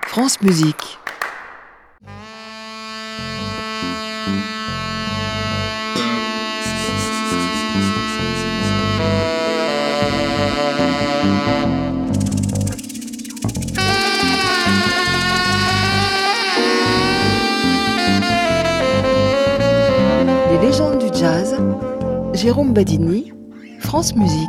France Musique. Les légendes du jazz, Jérôme Badini, France Musique.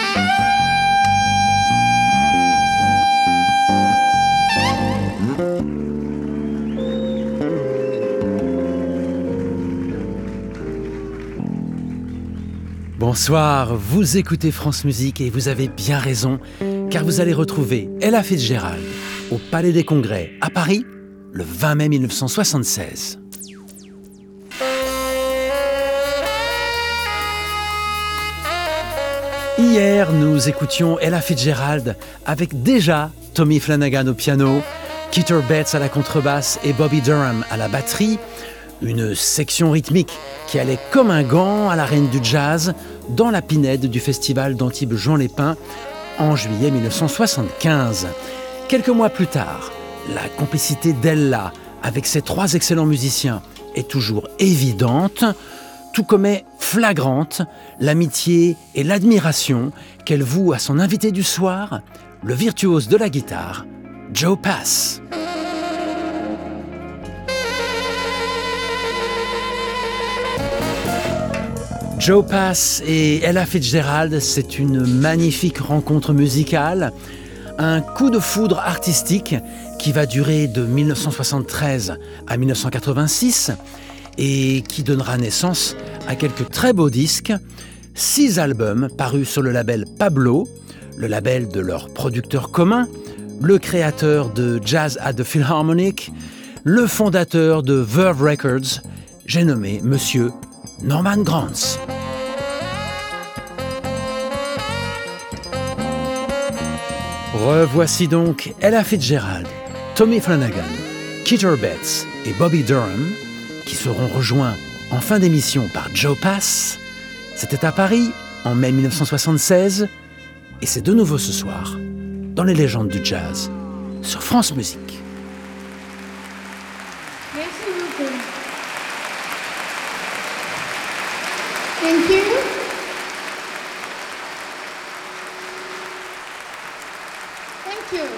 Bonsoir, vous écoutez France Musique et vous avez bien raison, car vous allez retrouver Ella Fitzgerald au Palais des Congrès à Paris le 20 mai 1976. Hier, nous écoutions Ella Fitzgerald avec déjà Tommy Flanagan au piano, Keith Betts à la contrebasse et Bobby Durham à la batterie. Une section rythmique qui allait comme un gant à la reine du jazz dans la pinède du festival d'Antibes-Juan-les-Pins en juillet 1975. Quelques mois plus tard, la complicité d'Ella avec ses trois excellents musiciens est toujours évidente, tout comme est flagrante l'amitié et l'admiration qu'elle voue à son invité du soir, le virtuose de la guitare, Joe Pass. Joe Pass et Ella Fitzgerald, c'est une magnifique rencontre musicale, un coup de foudre artistique qui va durer de 1973 à 1986 et qui donnera naissance à quelques très beaux disques, 6 albums parus sur le label Pablo, le label de leur producteur commun, le créateur de Jazz at the Philharmonic, le fondateur de Verve Records, j'ai nommé Monsieur Norman Granz. Revoici donc Ella Fitzgerald, Tommy Flanagan, Keith Betts et Bobby Durham, qui seront rejoints en fin d'émission par Joe Pass. C'était à Paris, en mai 1976, et c'est de nouveau ce soir, dans les légendes du jazz, sur France Musique. Merci beaucoup. Thank you. Thank you.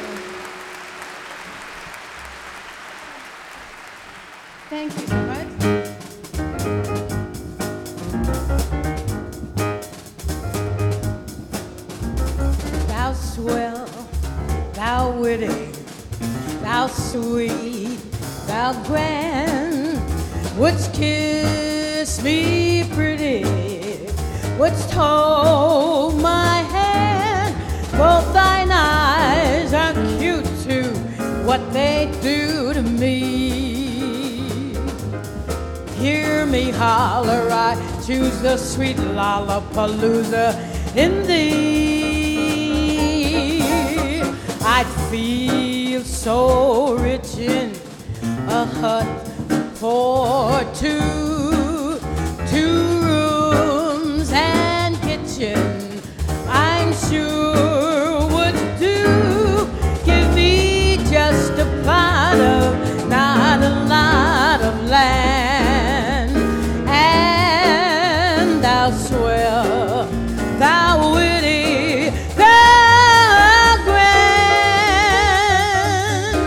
Thank you so much. Thou swell, thou witty, thou sweet, thou grand, wouldst kiss me pretty, wouldst hold my hand, both thine eyes are cute to what they do to me. Hear me holler, I choose the sweet Lollapalooza in thee. I'd feel so rich in a hut for two rooms and kitchen, I'm sure would do. Give me just a plot of, not a lot of land, and thou swell, thou witty, thou grand.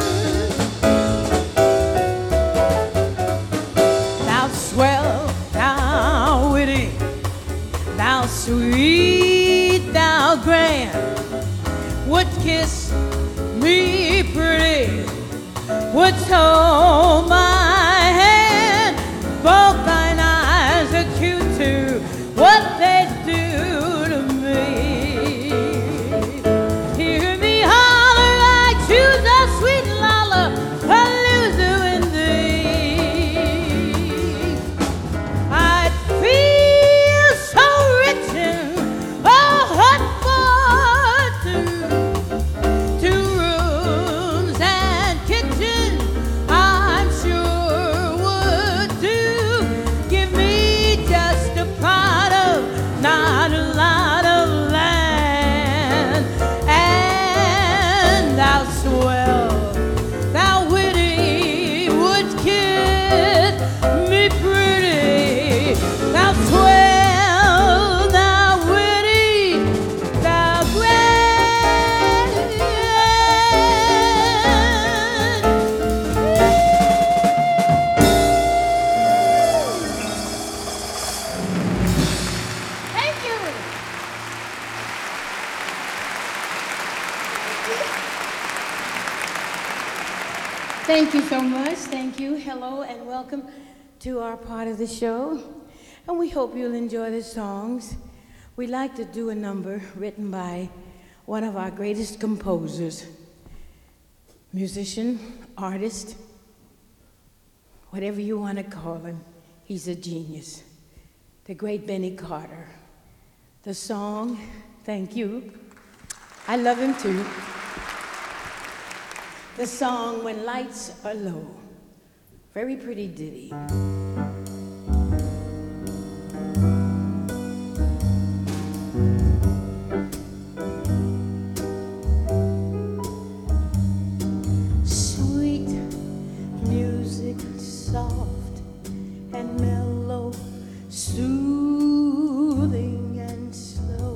Thou swell, thou witty, thou sweet, thou grand, would kiss me pretty, would hold my hand, both thine eyes are cute to what they do to me. Hear me holler, I choose a sweet Lollapalooza in thee. I'd feel so rich in a hut for two rooms and kitchen, I'm Thank you so much. Thank you. Hello and welcome to our part of the show. And we hope you'll enjoy the songs. We'd like to do a number written by one of our greatest composers, musician, artist, whatever you want to call him. He's a genius. The great Benny Carter. The song, thank you. I love him too. The song, When Lights Are Low. Very pretty ditty. Sweet music, soft and mellow, soothing and slow.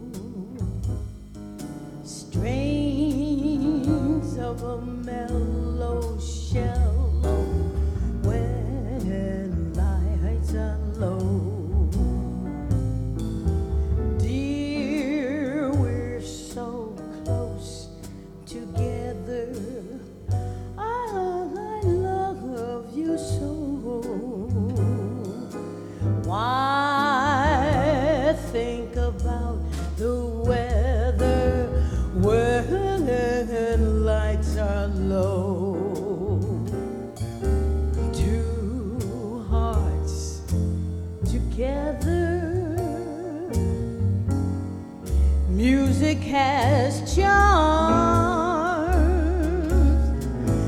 Strains of a mellow shallow when lights are low. Dear, we're so close together. I love you so. Why think about the weather when lights are low? Two hearts together. Music has charms.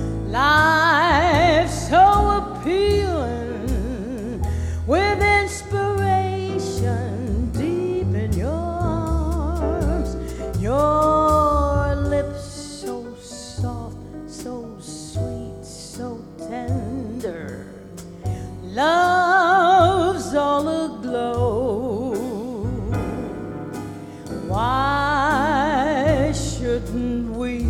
Life so appealing with inspiration deep in your arms. Your lips so soft, so sweet, so tender. Love's all aglow. Why shouldn't we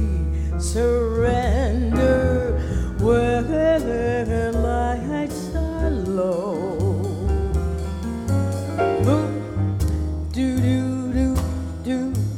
surrender when lights are low? Do do do do.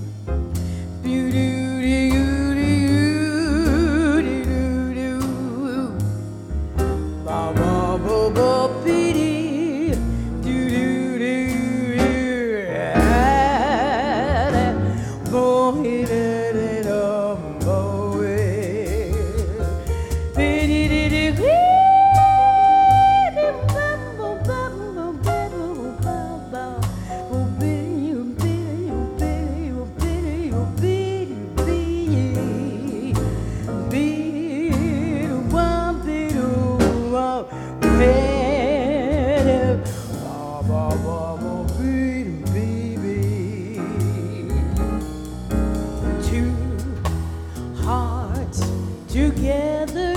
Two hearts together.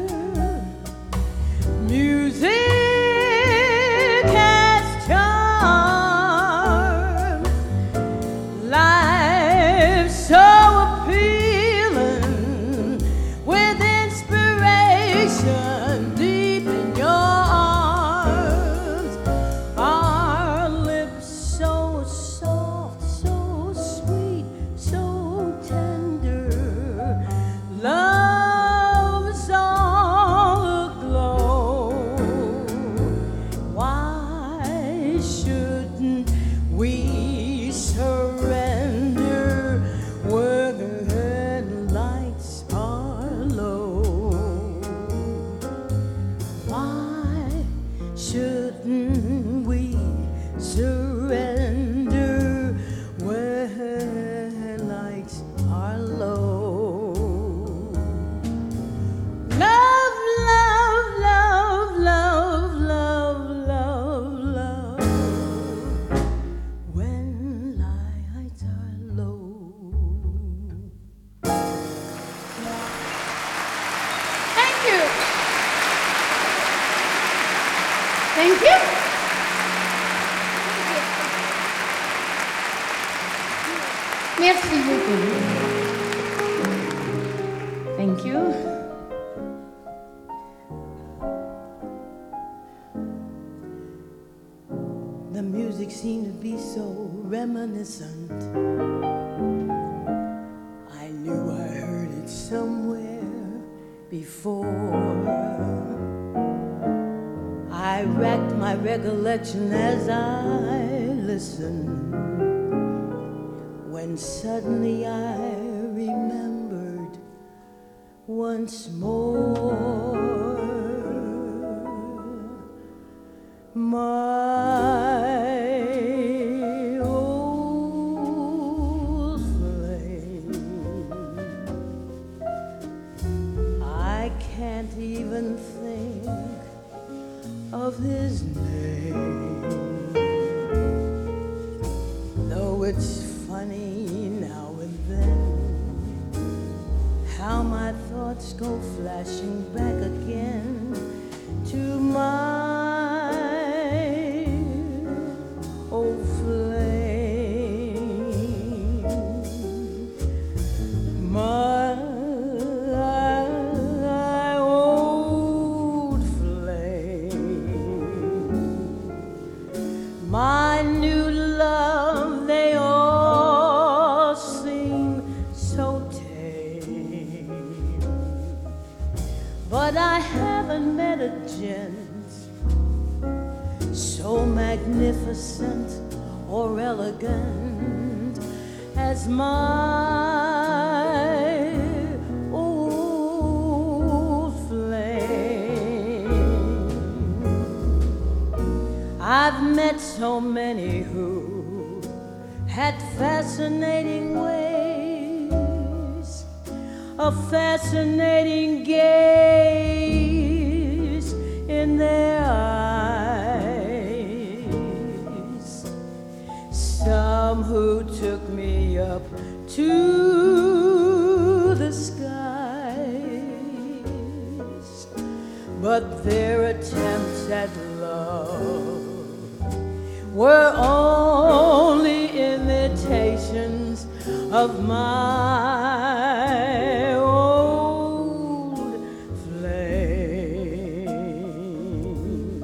Music has charm. Life so appealing with inspiration deep in your arms. Our lips so soft, so sweet, so tender. Love's all aglow. Why shouldn't we surrender when lights are low? Why shouldn't we surrender when lights are low? Love, love, love, love, love, love, love. When lights are low. Thank you. Thank you. Merci beaucoup. Thank you. The music seemed to be so reminiscent. I knew I heard it somewhere before. I racked my recollection as I listened, when suddenly I remembered once more my old flame. I can't even think of his name, though it's funny now and then how my thoughts go flashing back again to my old flame, my old flame, my new love. They all seem so tame, but I haven't met a gent so magnificent or elegant as my old flame. I've met so many who had fascinating ways, a fascinating gaze in their eyes. Some who took me up to the skies, but their attempts at love were only imitations of my old flame.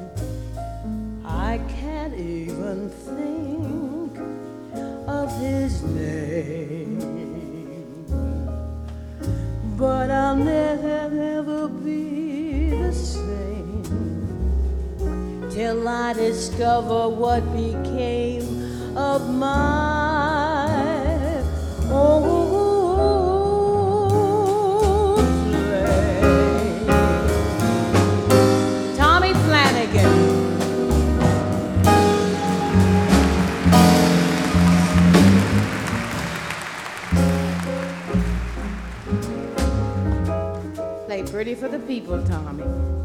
I can't even think of his name, but I'll never be the same till I discover what became of my old flame. Tommy Flanagan. Play pretty for the people, Tommy.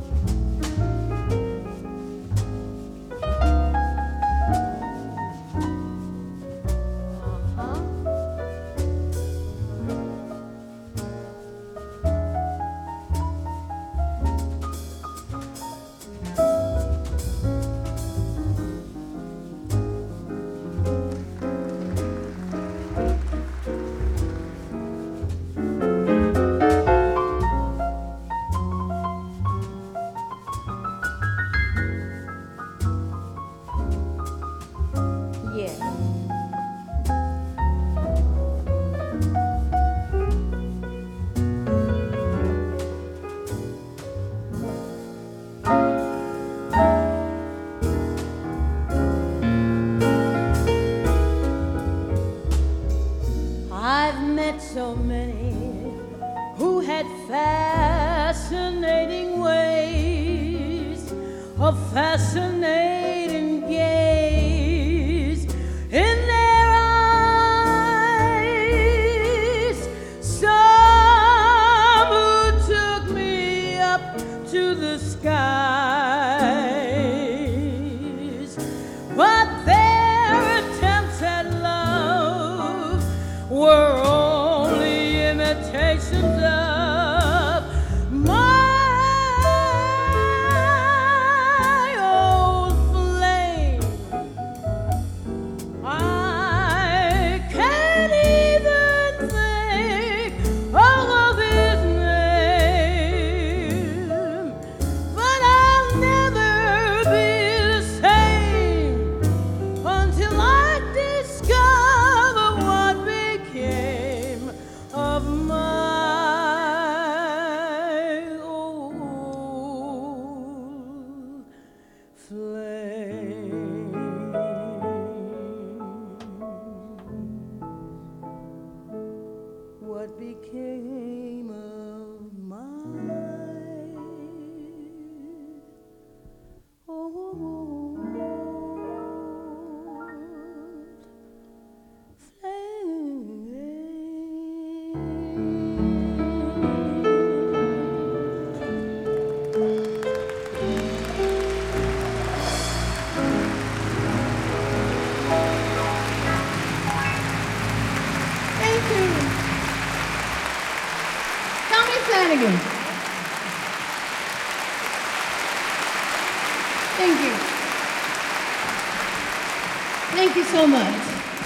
So many who had fascinating ways, a fascinating gaze in their eyes. Some who took me up to the skies, but their attempts at love were imitations of my old flame. Flanagan. Thank you. Thank you so much.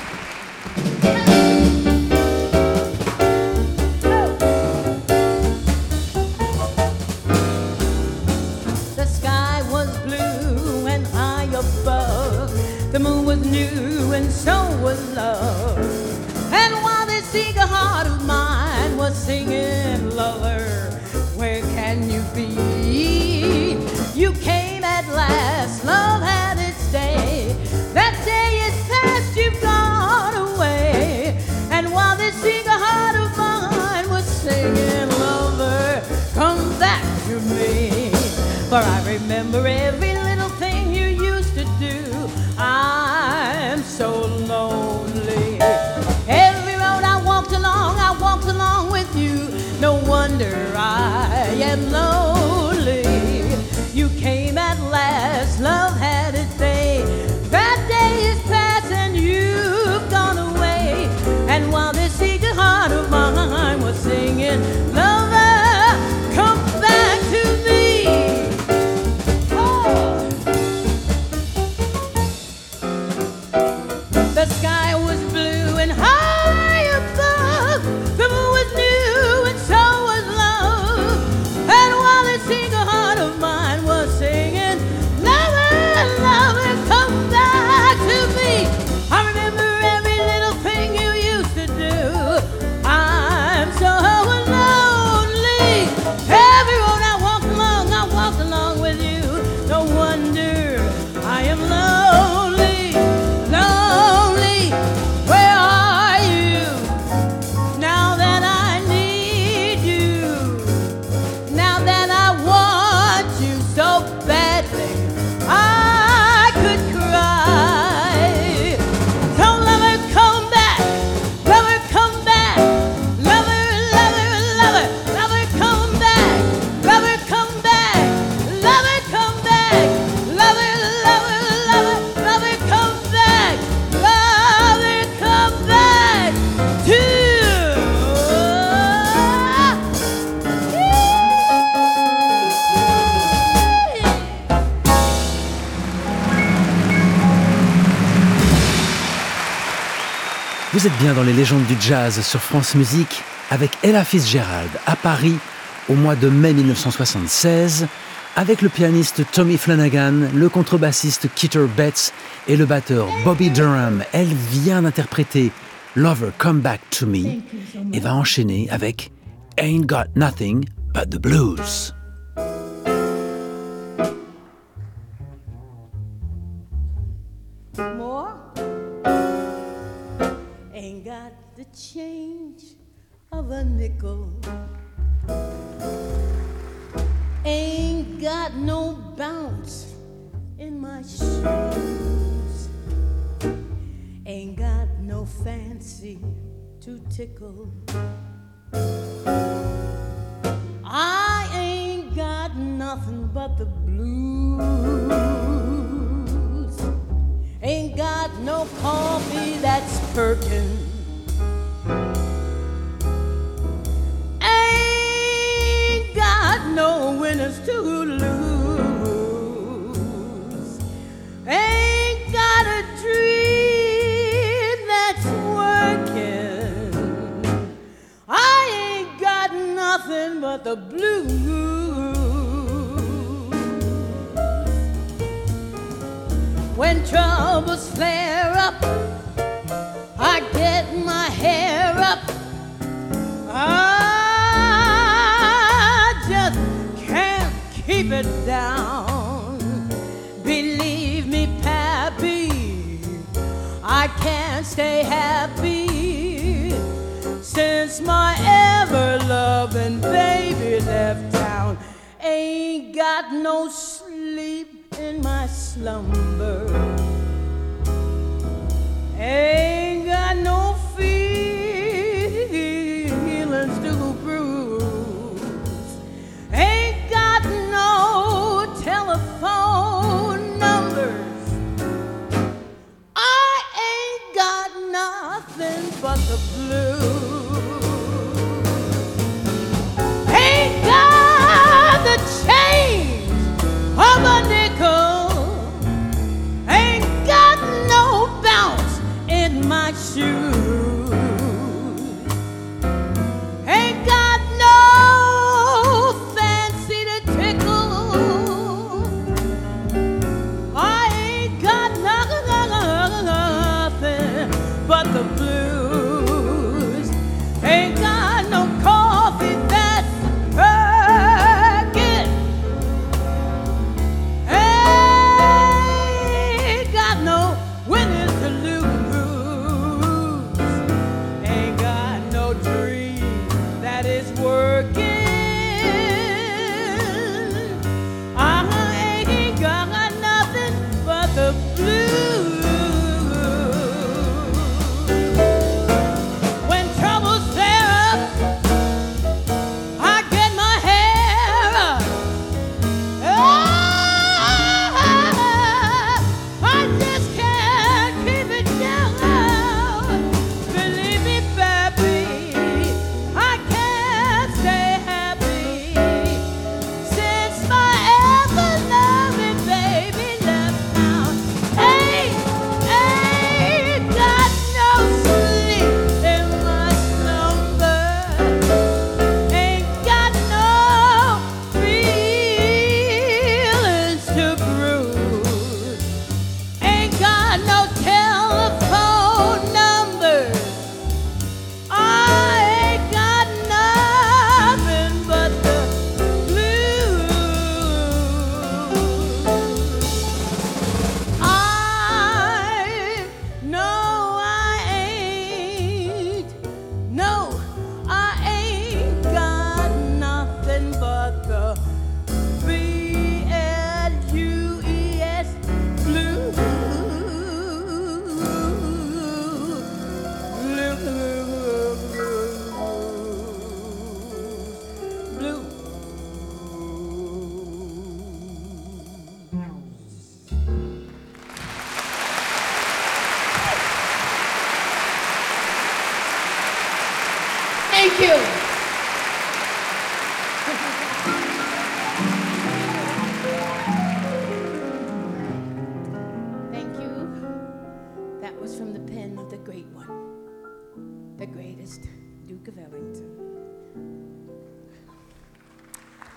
The sky was blue and high above. The moon was new and so was love. And while this eager heart of mine was singing, lover, where can you be? You came at last, love had its day. That day is past, you've gone away. And while this eager heart of mine was singing, lover, come back to me. For I remember every little thing you used to do. I'm so lonely. Every road I walked along with you. No wonder I am lonely. You came at last, love had its day. That day is past and you've gone away. And while this eager heart of mine was singing, lover, come back to me. Oh. The sky was blue and high above. The moon was new and so was love. And while this eager heart of mine was singing, lover, lover, come back to me. I remember every little thing you used to do. I'm so lonely. Every road I walked along with you. No wonder I am lonely, lonely. Where are you now that I need you? Now that I want you so badly, I could cry. So lover, come back. Lover, come back. Lover, lover, lover. Lover, come back. Lover, come back. Lover, come back. Lover, lover, lover. Lover, come back. Lover, come back to. Vous êtes bien dans les légendes du jazz sur France Musique avec Ella Fitzgerald à Paris au mois de mai 1976 avec le pianiste Tommy Flanagan, le contrebassiste Keeter Betts et le batteur Bobby Durham. Elle vient d'interpréter Lover Come Back to Me et va enchaîner avec Ain't Got Nothing But the Blues. More? Ain't got the change of a nickel. Ain't got no bounce in my shoes. Ain't got no fancy to tickle. I ain't got nothing but the blues. Ain't got no coffee that's perkin'. Ain't got no winners to lose. Ain't got a dream that's working. I ain't got nothing but the blues. When troubles flare up, I get my hair up. I just can't keep it down. Believe me, Pappy, I can't stay happy since my ever-loving baby left town. Ain't got no sleep in my slumber. Ain't got no feelings to bruise. Ain't got no telephone numbers. I ain't got nothing but the blues. Ain't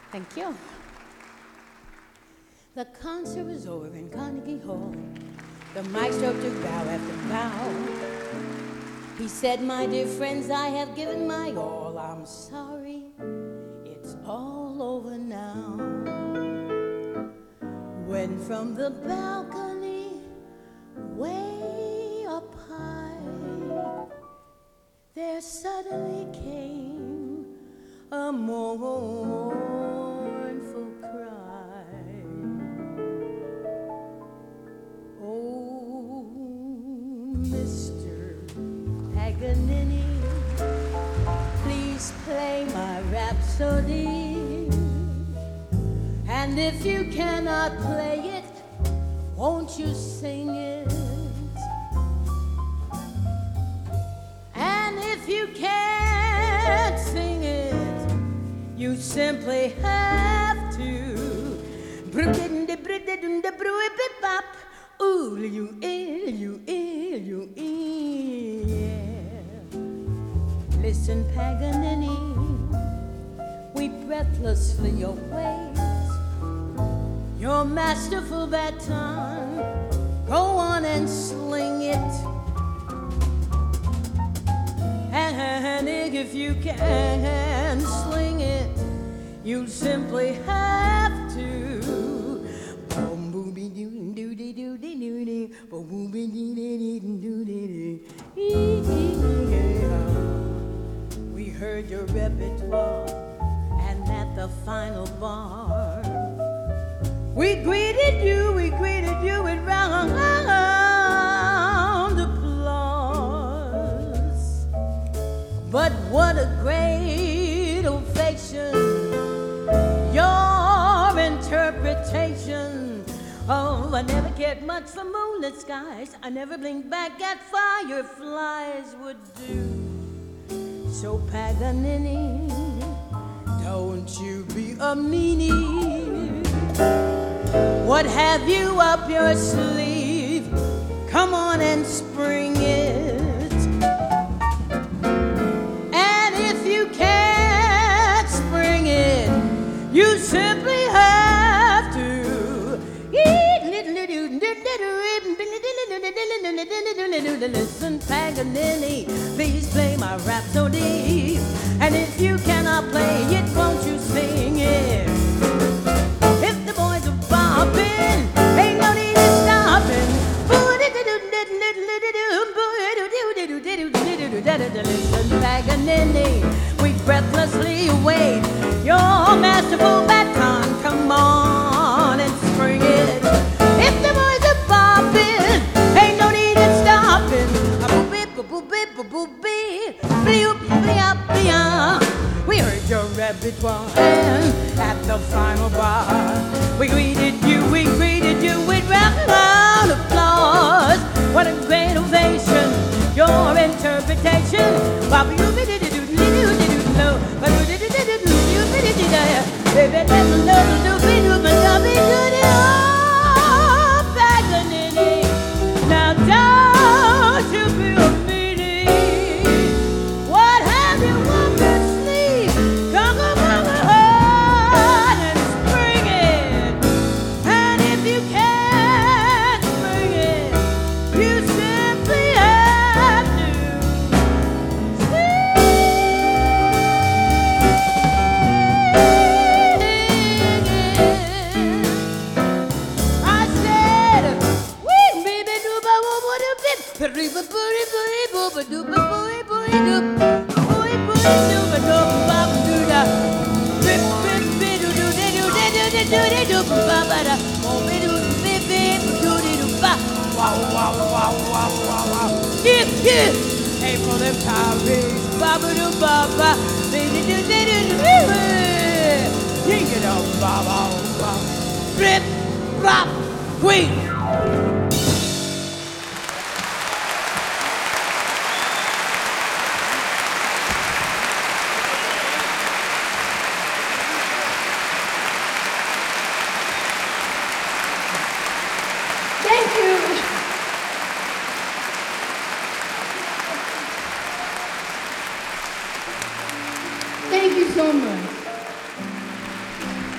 Thank you. The concert was over in Carnegie Hall. The maestro took bow after bow. He said, my dear friends, I have given my all. I'm sorry, it's all over now. When from the balcony, way up high, there suddenly came a mournful cry. Oh, Mr. Paganini, please play my rhapsody. And if you cannot play it, won't you sing it? And if you can't sing it, you simply have to. Ooh, you Listen, Paganini, we breathlessly await your masterful baton. Go on and sling it. And if you can sling it, you simply have to. We heard your repertoire, and at the final bar, we greeted you with round applause. But what a great ovation, your interpretation. Oh, I never cared much for moonlit skies. I never blinked back at fireflies would do. So Paganini, don't you be a meanie. What have you up your sleeve? Come on and spring it. And if you can't spring it, you simply have to. Listen, Paganini, please play my rhapsody. And if you cannot play it, won't you sing it? If the boys are bopping, ain't no need of stopping. Listen, Paganini, we breathlessly await your masterful baton. Come on and spring it. If the boys are bopping, ain't no need of stopping. We heard your repertoire, and at the final bar, we greeted you with round applause. What a great ovation, your interpretation. Paganini, now don't you be a meanie. What have you up your sleeve? Come on and spring it. And if you can't spring it, you simply have to sing it. I said, wee baby dooba wooba doo bip, riba booty booty booba dooba booty booty doop, booty booty dooba dooba dooda, bip bip bip doo doo doo doo doo doo doo doo ba ba da, oh bip doo bip bip doo doo doo ba, wow wow wow wow wow wow, hip hip, April them Tyrese, ba ba doo ba ba, baby doo doo doo doo doo, sing it up ba ba ba, rip rap, wait. Thank you. Thank you so much.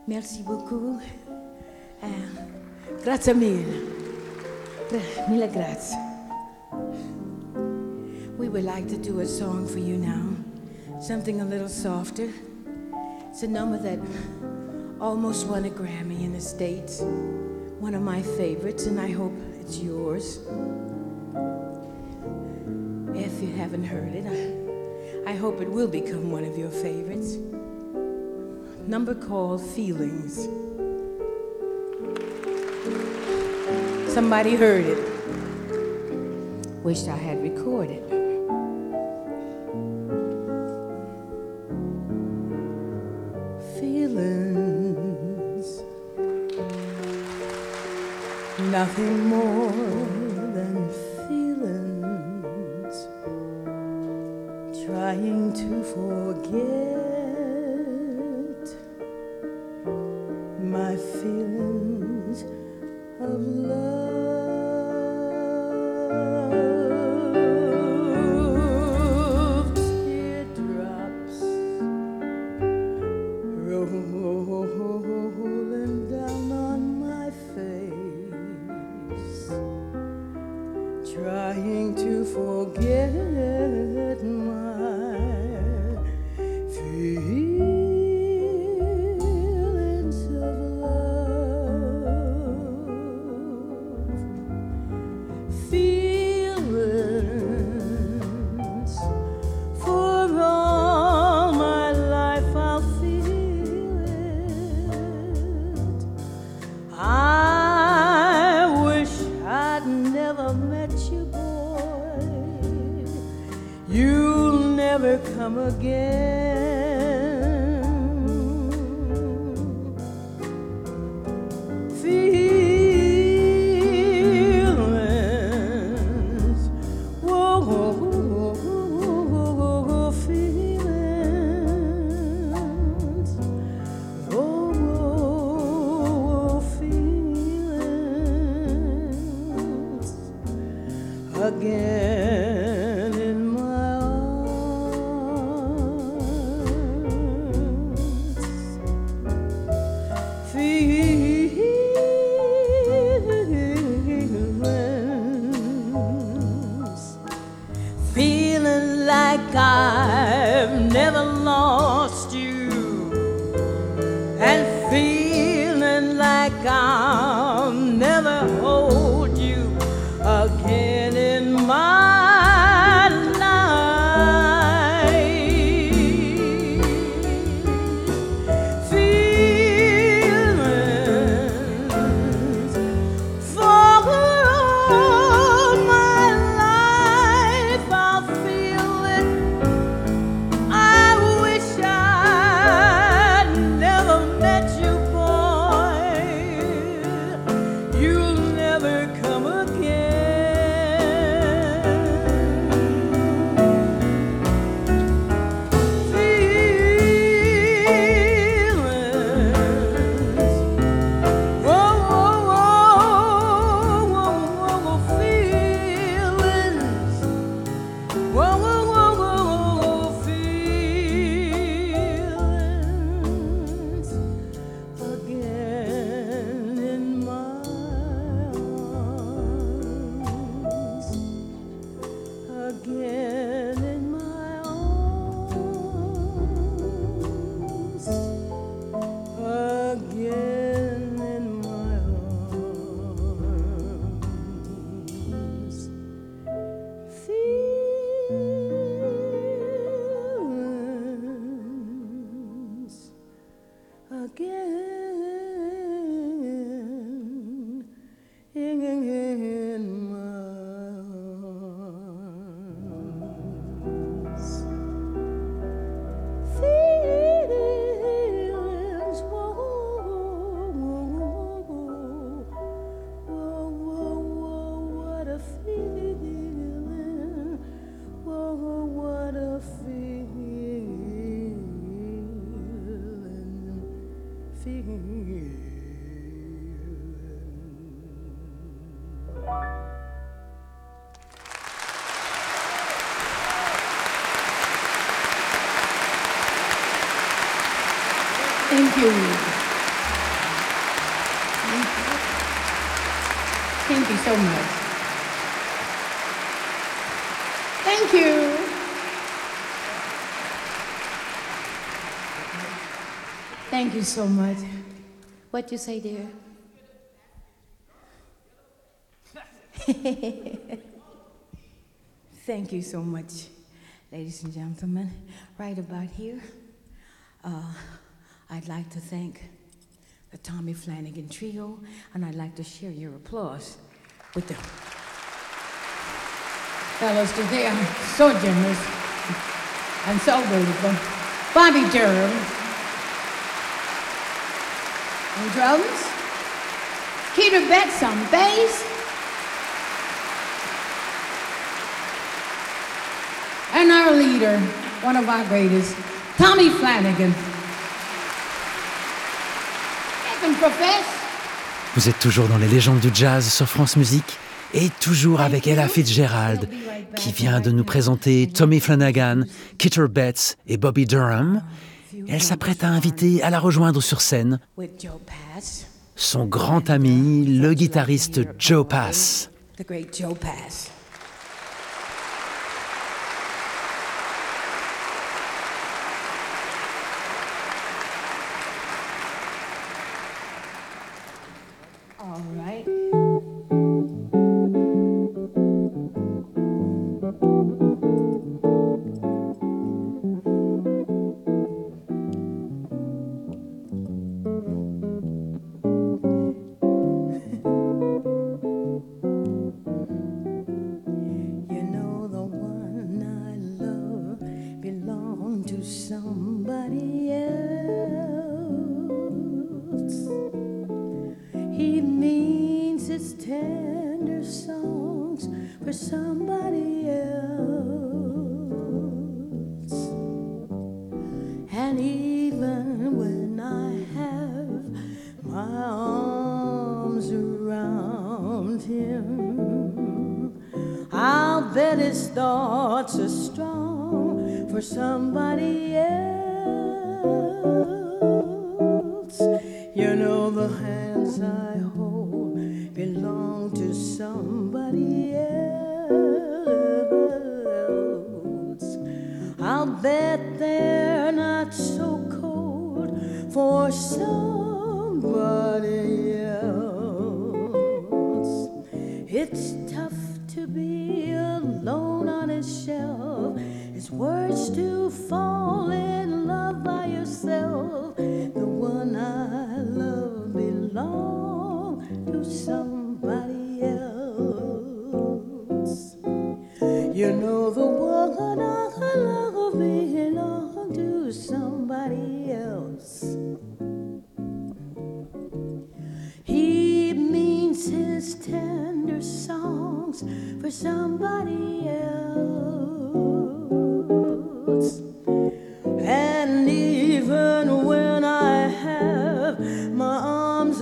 Merci beaucoup. Grazie mille. Mille grazie. We would like to do a song for you now. Something a little softer. It's a number that almost won a Grammy in the States. One of my favorites, and I hope it's yours. If you haven't heard it, I hope it will become one of your favorites. Number called Feelings. Somebody heard it. Wished I had recorded. Feelings. Nothing more than feelings. Trying to forget my feelings of love. Teardrops rolling down on my face, trying to forget my feelings of love. Feelings, for all my life I'll feel it. I wish I'd never met you, boy. You'll never come again. Feelings, whoa, whoa, whoa, whoa, whoa, feelings, whoa, whoa, feelings, again in my arms. Feelings, feeling like I've never lost you, and feeling like I'll never hold you again in my life. Feelings, for all my life I'll feel it. I wish I'd never met you, boy. You'll never come again. Feelings, whoa, whoa, whoa, whoa, whoa, feelings, whoa, whoa, whoa, whoa, feelings, again in my arms, again in my arms, again in my arms. Feelings, again in my arms. Feelings, whoa, whoa, whoa, whoa, what a feeling, whoa, what a feeling, feeling. Thank you. Thank you so much. Thank you. Thank you so much. What you say, dear? Thank you so much, ladies and gentlemen. Right about here, I'd like to thank the Tommy Flanagan Trio, and I'd like to share your applause with the fellows, because they are so generous and so beautiful. Bobby Durham on drums, Keter Betts on bass, and our leader, one of our greatest, Tommy Flanagan. Vous êtes toujours dans les légendes du jazz sur France Musique et toujours avec Ella Fitzgerald qui vient de nous présenter Tommy Flanagan, Keter Betts et Bobby Durham. Elle s'apprête à inviter à la rejoindre sur scène son grand ami, le guitariste Joe Pass. All right. You know the one I love belonged to somebody else. He means his tender songs for somebody else. And even when I have my arms around him, I'll bet his thoughts are strong for somebody else. You know the hands I hold belong to somebody else. I'll bet they're not so cold for somebody else. It's tough to be alone on a shelf. It's worse to fall in love by yourself. The one I love belongs to somebody else. You know the one I love belongs to somebody else. He means his tender songs for somebody else. And even when I have my arms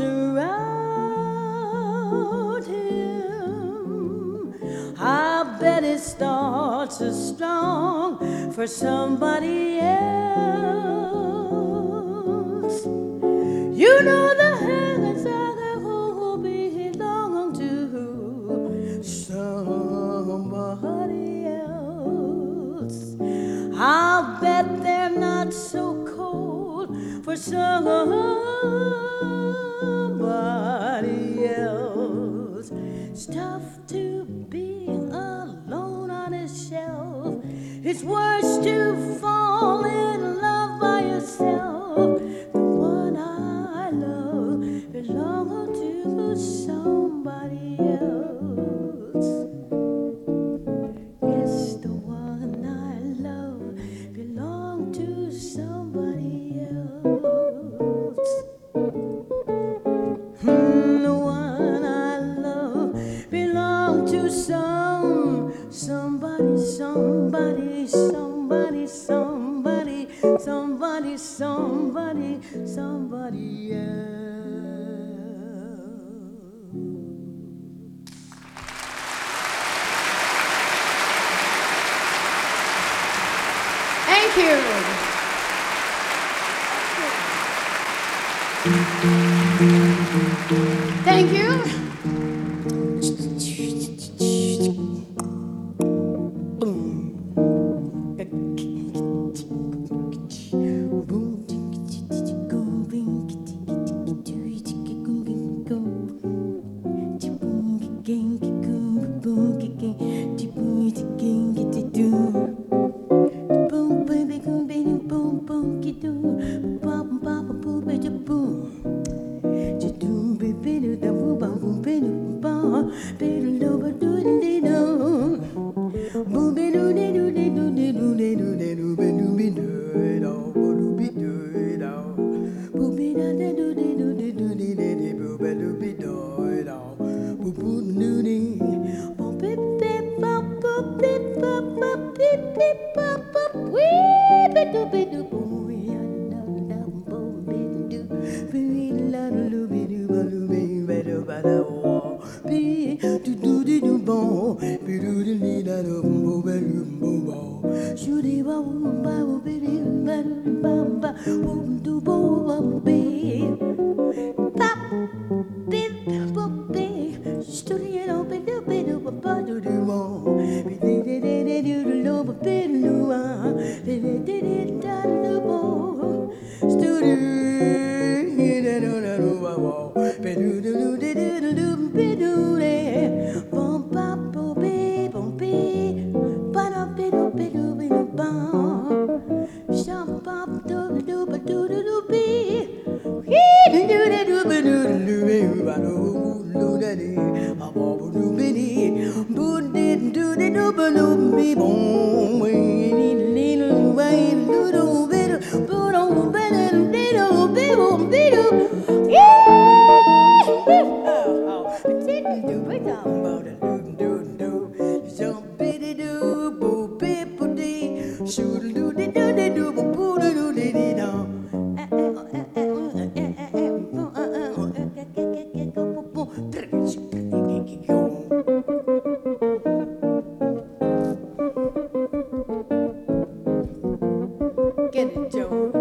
around him, I bet his thoughts are strong for somebody else. You know the hands I hold belong to somebody else. I'll bet they're not so cold for somebody else. It's tough to be alone on a shelf. It's worse to fall in love by yourself. The one I love belongs to somebody else. Yes, the one I love belongs to somebody else. The one I love belongs to somebody, somebody, somebody, somebody, somebody, somebody, somebody else. Thank you. Thank you. Get it, Joe.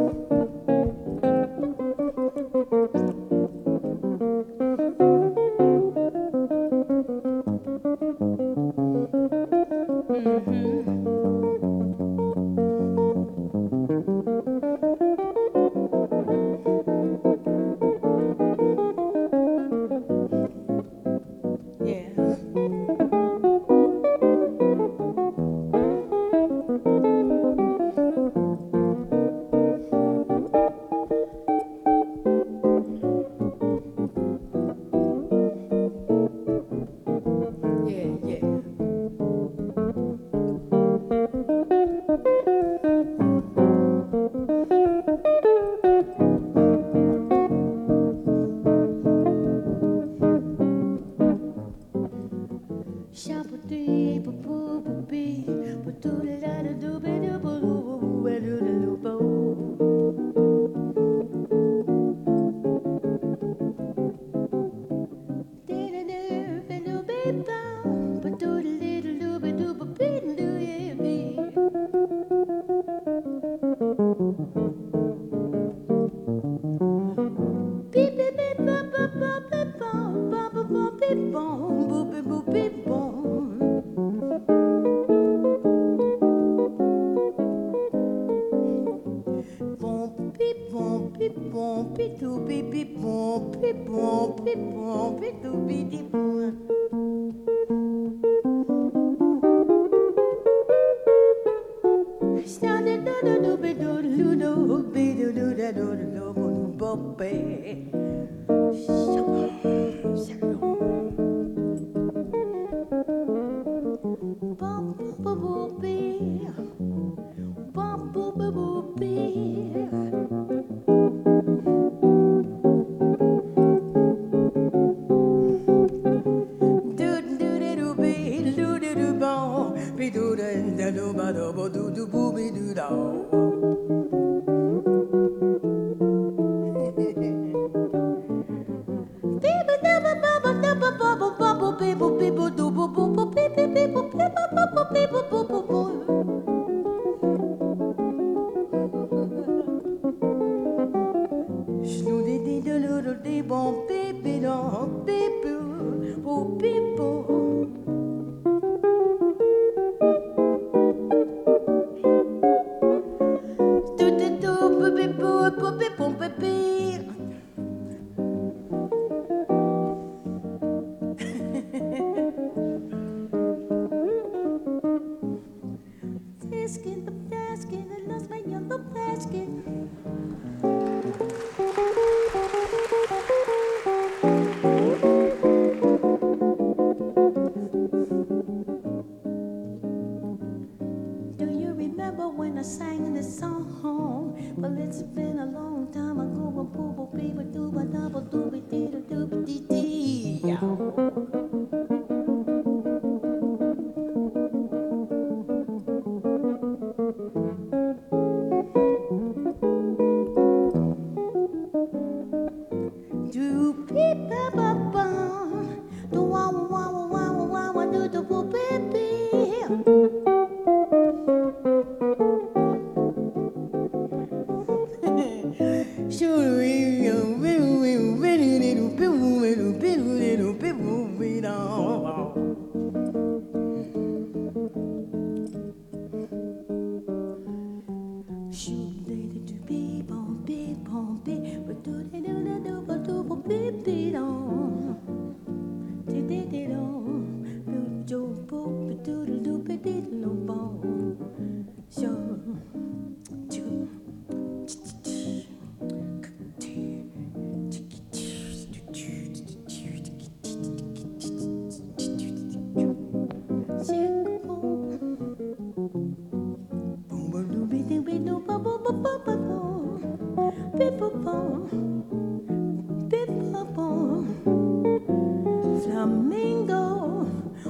Flamingo,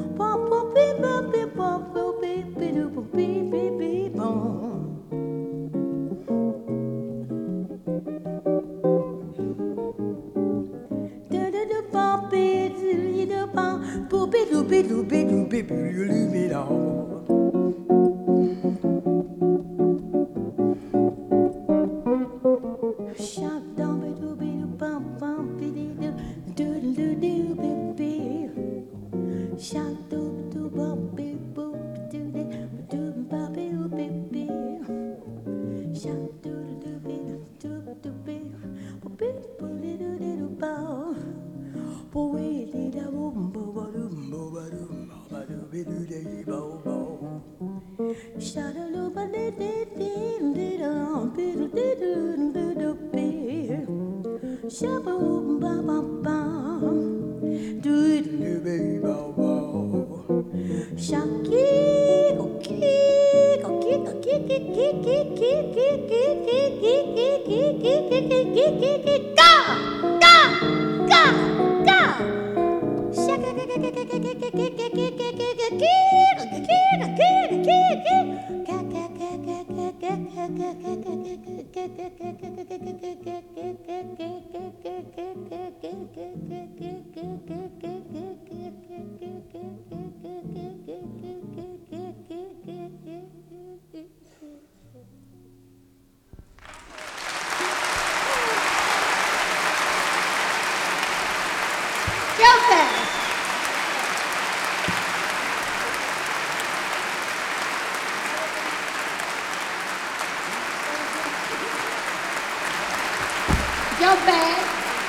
Go back.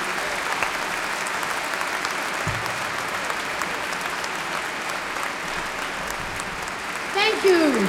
Thank you.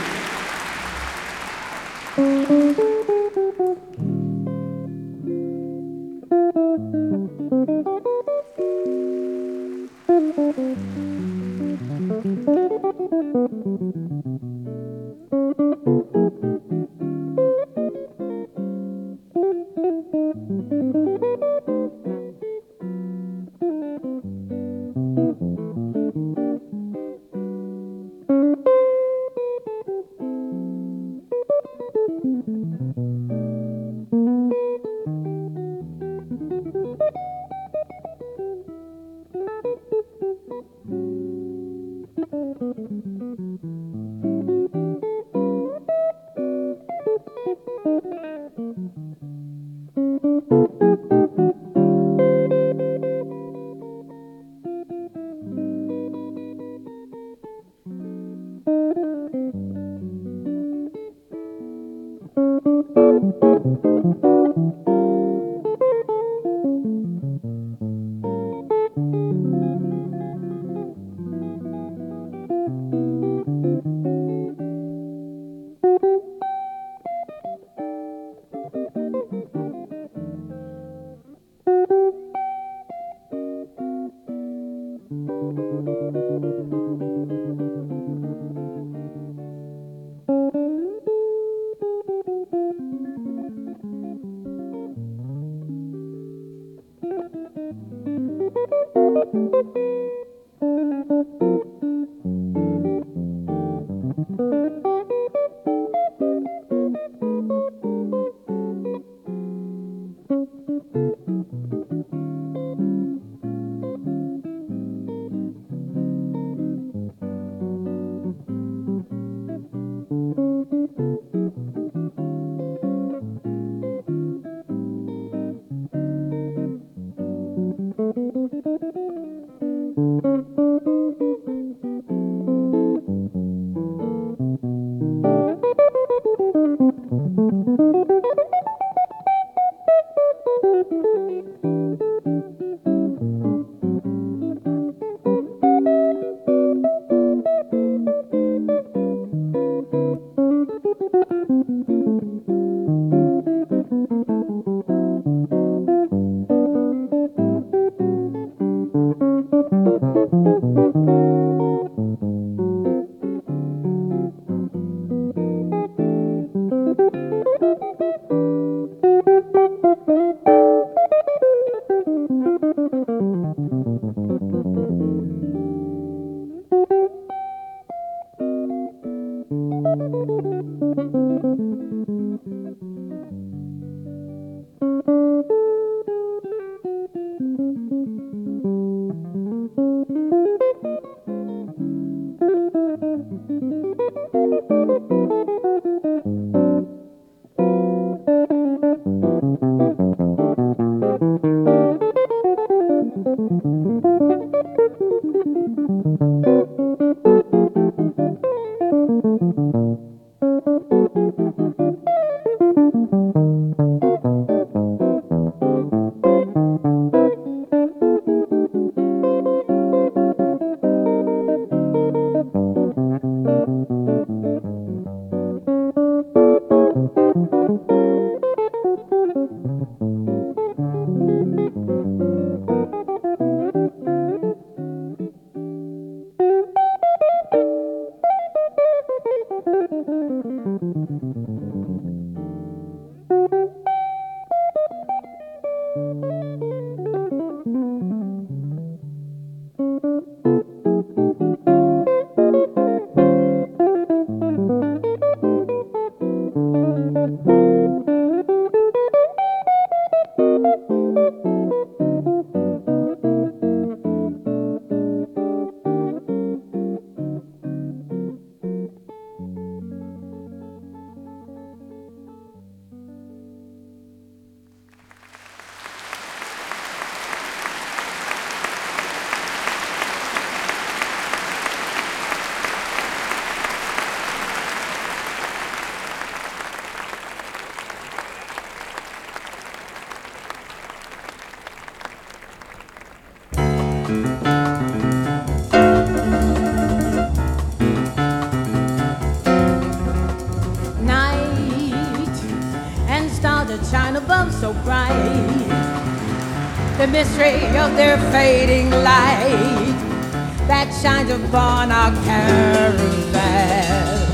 Shine above so bright, the mystery of their fading light that shines upon our caravan.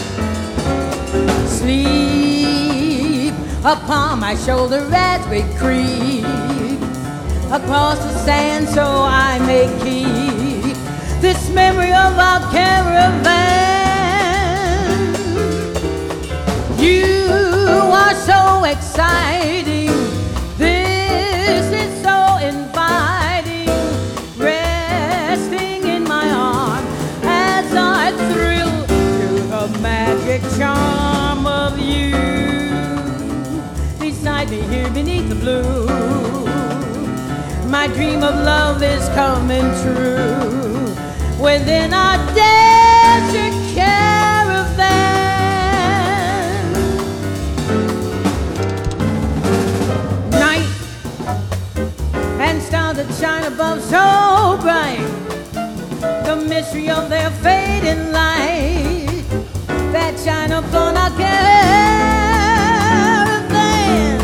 Sleep upon my shoulder as we creep across the sand so I may keep this memory of our caravan. You are so exciting, this is so inviting, resting in my arms as I thrill to the magic charm of you. Beside me here beneath the blue, my dream of love is coming true within our desert caravan. Stars that shine above so bright, the mystery of their fading light that shine upon our caravan.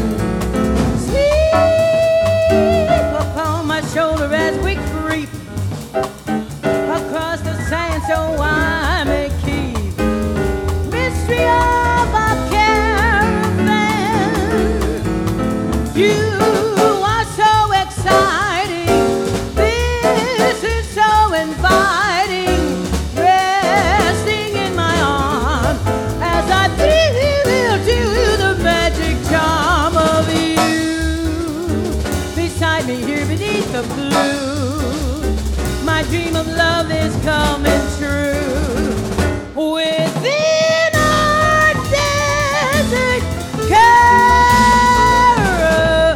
Sleep upon my shoulder as we creep across the sand so I may keep mystery of our caravan. You the blue, my dream of love is coming true within our desert caravan.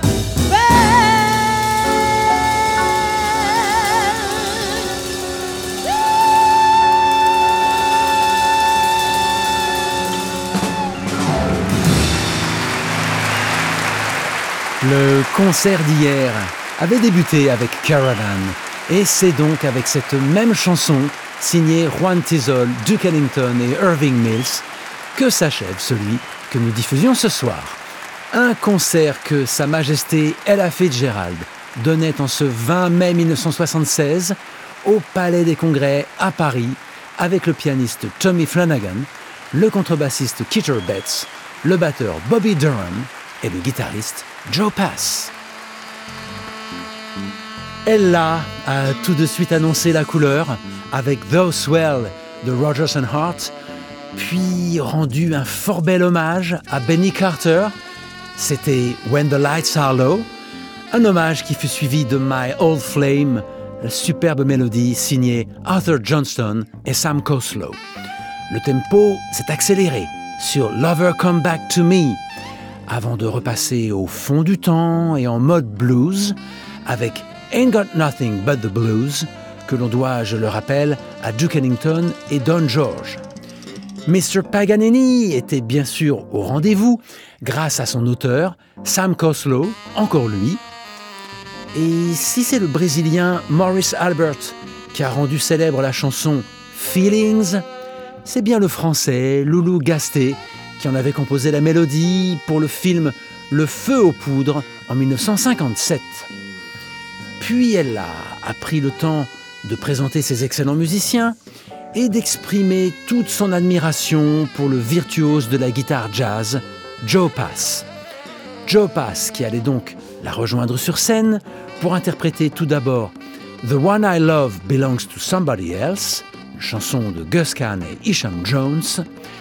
Le concert d'hier avait débuté avec Caravan, et c'est donc avec cette même chanson, signée Juan Tizol, Duke Ellington et Irving Mills, que s'achève celui que nous diffusions ce soir. Un concert que Sa Majesté Ella Fitzgerald donnait en ce 20 mai 1976 au Palais des Congrès à Paris, avec le pianiste Tommy Flanagan, le contrebassiste Keter Betts, le batteur Bobby Durham et le guitariste Joe Pass. Ella a tout de suite annoncé la couleur avec Those Well de Rodgers and Hart, puis rendu un fort bel hommage à Benny Carter. C'était When the Lights Are Low, un hommage qui fut suivi de My Old Flame, la superbe mélodie signée Arthur Johnston et Sam Coslow. Le tempo s'est accéléré sur Lover Come Back to Me, avant de repasser au fond du temps et en mode blues avec Ain't Got Nothing But the Blues, que l'on doit, je le rappelle, à Duke Ellington et Don George. Mr. Paganini était bien sûr au rendez-vous, grâce à son auteur, Sam Coslow, encore lui. Et si c'est le Brésilien Maurice Albert qui a rendu célèbre la chanson Feelings, c'est bien le Français Loulou Gasté qui en avait composé la mélodie pour le film Le Feu aux Poudres en 1957. Puis elle a pris le temps de présenter ses excellents musiciens et d'exprimer toute son admiration pour le virtuose de la guitare jazz, Joe Pass. Joe Pass qui allait donc la rejoindre sur scène pour interpréter tout d'abord The One I Love Belongs to Somebody Else, une chanson de Gus Kahn et Isham Jones,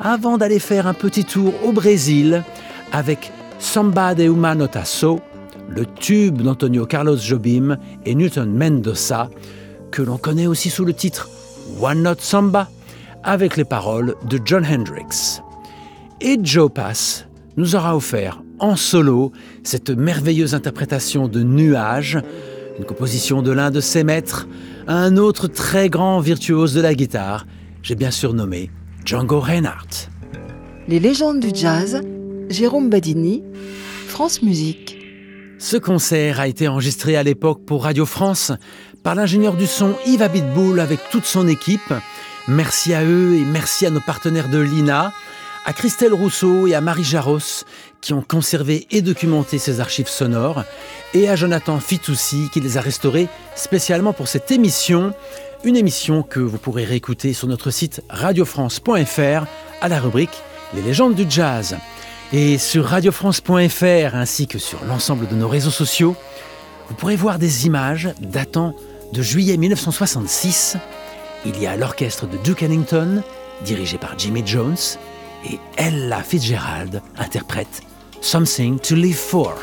avant d'aller faire un petit tour au Brésil avec Samba de Uma Notasso, le tube d'Antonio Carlos Jobim et Newton Mendoza, que l'on connaît aussi sous le titre One Note Samba, avec les paroles de Jon Hendricks. Et Joe Pass nous aura offert en solo cette merveilleuse interprétation de Nuages, une composition de l'un de ses maîtres, un autre très grand virtuose de la guitare, j'ai bien surnommé Django Reinhardt. Les légendes du jazz, Jérôme Badini, France Musique. Ce concert a été enregistré à l'époque pour Radio France par l'ingénieur du son Yves Abitboul avec toute son équipe. Merci à eux et merci à nos partenaires de l'INA, à Christelle Rousseau et à Marie Jaros qui ont conservé et documenté ces archives sonores, et à Jonathan Fitoussi qui les a restaurées spécialement pour cette émission, une émission que vous pourrez réécouter sur notre site radiofrance.fr à la rubrique « Les légendes du jazz ». Et sur radiofrance.fr ainsi que sur l'ensemble de nos réseaux sociaux, vous pourrez voir des images datant de juillet 1966. Il y a l'orchestre de Duke Ellington, dirigé par Jimmy Jones, et Ella Fitzgerald interprète Something to Live For.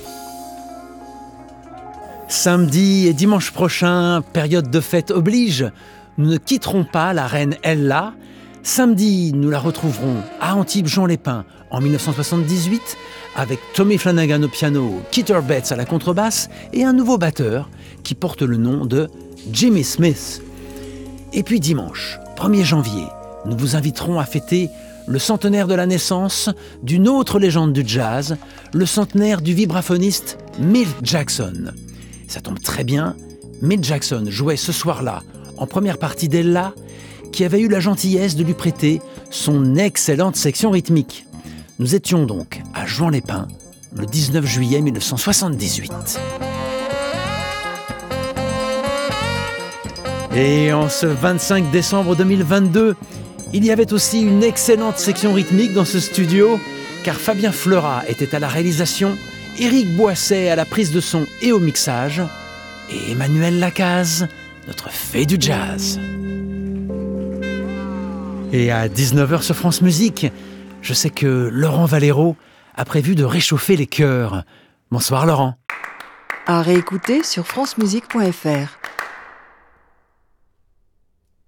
Samedi et dimanche prochain, période de fête oblige, nous ne quitterons pas la reine Ella. Samedi, nous la retrouverons à Antibes-Juan-les-Pins en 1978 avec Tommy Flanagan au piano, Keeter Betts à la contrebasse et un nouveau batteur qui porte le nom de Jimmy Smith. Et puis dimanche, 1er janvier, nous vous inviterons à fêter le centenaire de la naissance d'une autre légende du jazz, le centenaire du vibraphoniste Milt Jackson. Ça tombe très bien, Milt Jackson jouait ce soir-là, en première partie d'Ella, qui avait eu la gentillesse de lui prêter son excellente section rythmique. Nous étions donc à Juan-les-Pins, le 19 juillet 1978. Et en ce 25 décembre 2022, il y avait aussi une excellente section rythmique dans ce studio, car Fabien Fleurat était à la réalisation, Éric Boisset à la prise de son et au mixage, et Emmanuel Lacaze, notre fée du jazz. Et à 19h sur France Musique, je sais que Laurent Valero a prévu de réchauffer les cœurs. Bonsoir Laurent. À réécouter sur francemusique.fr.